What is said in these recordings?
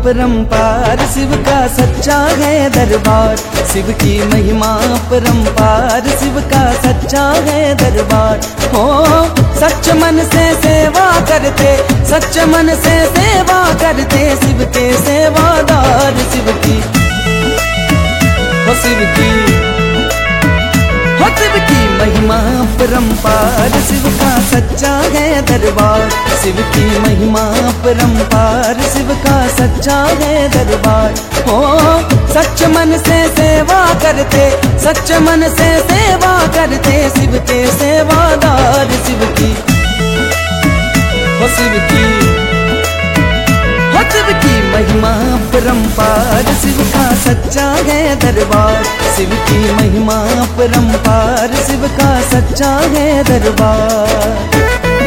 परम्पार, शिव का सच्चा है दरबार। शिव की महिमा परम्पार, शिव का सच्चा है दरबार। हो सच मन से सेवा करते, सच मन से सेवा करते, शिव के सेवादार। शिव की हो शिव की हो शिव की महिमा परम्पार, शिव का सच्चा है दरबार। शिव की महिमा परम्पार, शिव का सच्चा है दरबार। हो सच मन से सेवा करते, सच मन से सेवा करते, शिव के सेवादार। शिव की हो शिव की हो शिव की महिमा परम्पार, शिव का सच्चा है दरबार। शिव की महिमा परम्पार, शिव का सच्चा है दरबार।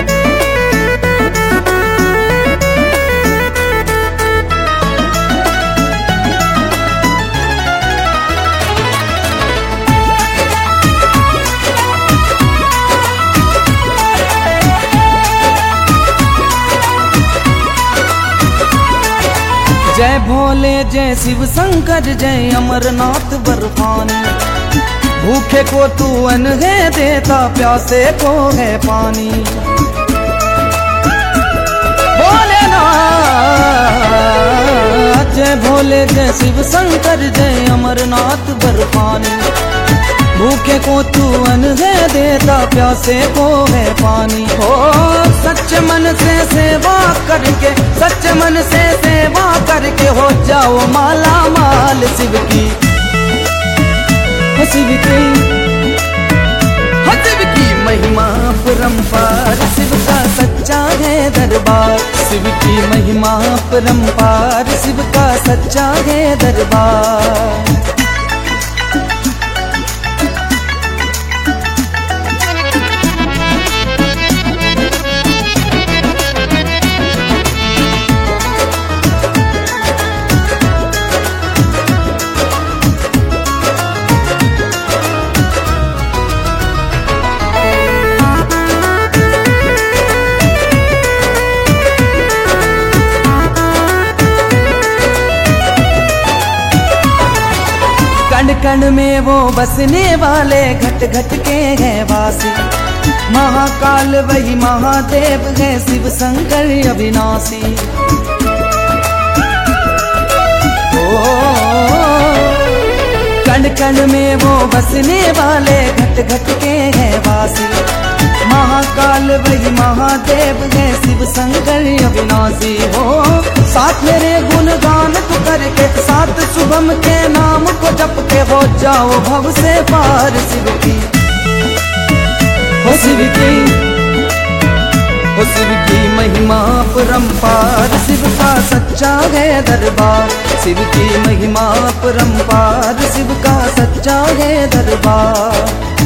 जय भोले जय शिव शंकर जय अमरनाथ बर्फानी। भूखे को तू अन्न है देता, प्यासे को है पानी। भोलेनाथ जय भोले जय शिव शंकर जय अमरनाथ बर्फानी। भूखे को तू अन्न है देता, प्यासे को है पानी। हो सच मन से सेवा करके, सच मन से सेवा करके हो जाओ माला माल। शिव की हो शिव की हो शिव की महिमा परम्पार, शिव का सच्चा है दरबार। शिव की महिमा परम्पार, शिव का सच्चा है दरबार। कण कण में वो बसने वाले, घट घट के हैं वासी। महाकाल वही महादेव है, शिव शंकर अविनाशी। कण कण में वो बसने वाले, घट घट के हैं वासी। महाकाल वही महादेव है, शिव शंकर अविनाशी। हो साथ मेरे गुणगान तू करके, साथ शुभम के नाम को जप के हो जाओ भव से पार। शिव की हो शिव की हो शिव की महिमा परम्पार, शिव का सच्चा है दरबार। शिव की महिमा परम्पार, शिव का सच्चा है दरबार।